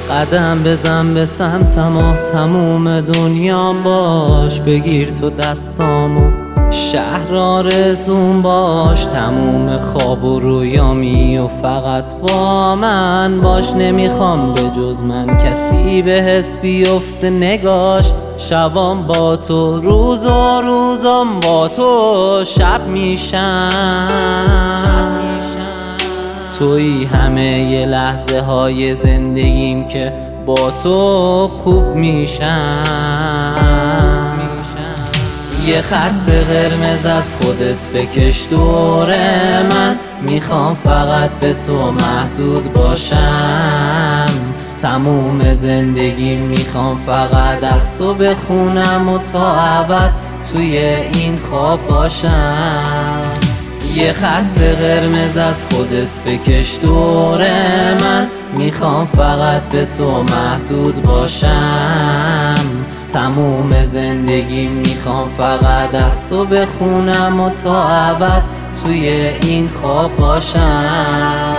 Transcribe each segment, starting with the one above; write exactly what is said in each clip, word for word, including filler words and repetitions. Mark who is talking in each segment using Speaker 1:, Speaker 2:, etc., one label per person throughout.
Speaker 1: قدم بزن به سمتم و تموم دنیام باش، بگیر تو دستامو شهر آرزوم باش، تموم خواب و رویامی و فقط با من باش. نمیخوام به جز من کسی بهت بیفته نگاش، شبام با تو روز و روزام با تو شب میشن. توی همه ی لحظه های زندگیم که با تو خوب میشن. یه خط قرمز از خودت بکش دور من، میخوام فقط به تو محدود باشم. تموم زندگی میخوام فقط از تو بخونم و تا ابد توی این خواب باشم. یه خط قرمز از خودت بکش دور من، میخوام فقط به تو محدود باشم. تموم زندگی میخوام فقط از تو بخونم و تا ابد توی این خواب باشم.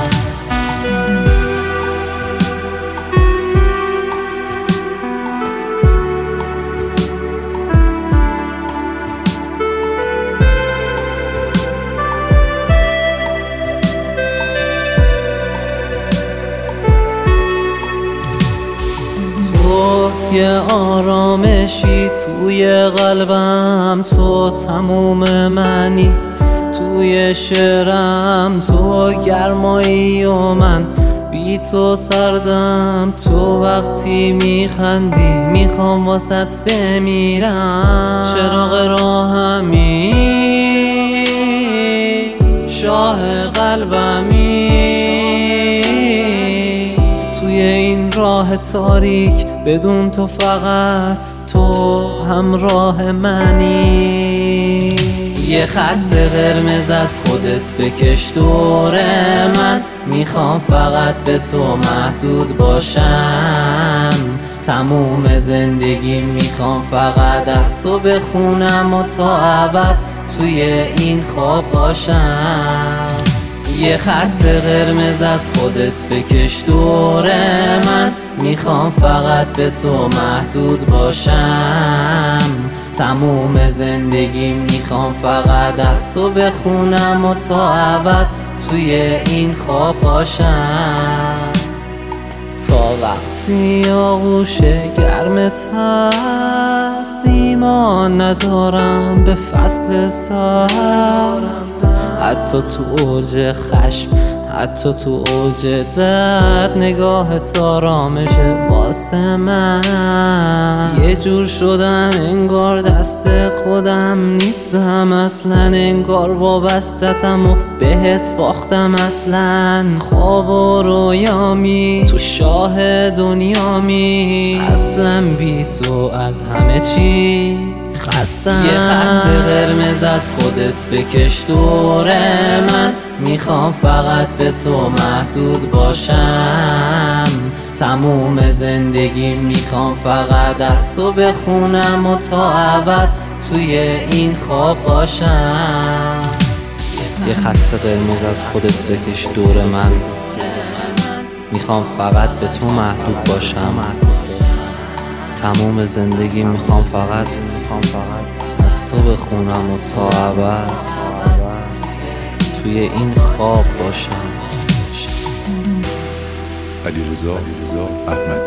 Speaker 1: یه آرامشی توی قلبم، تو تموم منی توی شعرم، تو گرمایی و من بی تو سردم. تو وقتی میخندی میخوام واسط بمیرم. چراغ راهمی شاه قلبمی، توی این راه تاریک بدون تو فقط تو همراه منی. یه خط قرمز از خودت بکش دور من، میخوام فقط به تو محدود باشم. تموم زندگی میخوام فقط از تو بخونم و تا ابد توی این خواب باشم. یه خط قرمز از خودت بکش دور من، میخوام فقط به تو محدود باشم. تموم زندگی میخوام فقط از تو بخونم و تا ابد توی این خواب باشم. تا وقتی آغوش گرمت هست ایمان ندارم به فصل سرد، حتی تو اوج خشم حتی تو اوج درد نگاهت آرامشه واسه من. یه جور شدم انگار دست خودم نیستم اصلا، انگار وابستتم و بهت باختم اصلا. خواب و رویامی تو شاه دنیامی، اصلا بی تو از همه چی خستم. یه خط قرمز از خودت بکش دور من، میخوام فقط به تو محدود باشم. تموم زندگی میخوام فقط از تو بخونم و تا ابد توی این خواب باشم.
Speaker 2: یه خط قرمز از خودت بکش دور من، میخوام فقط به تو محدود باشم. تموم زندگی میخوام فقط از تو بخونم و تا ابد توی این خواب باشم.
Speaker 3: علیرضا احمدی.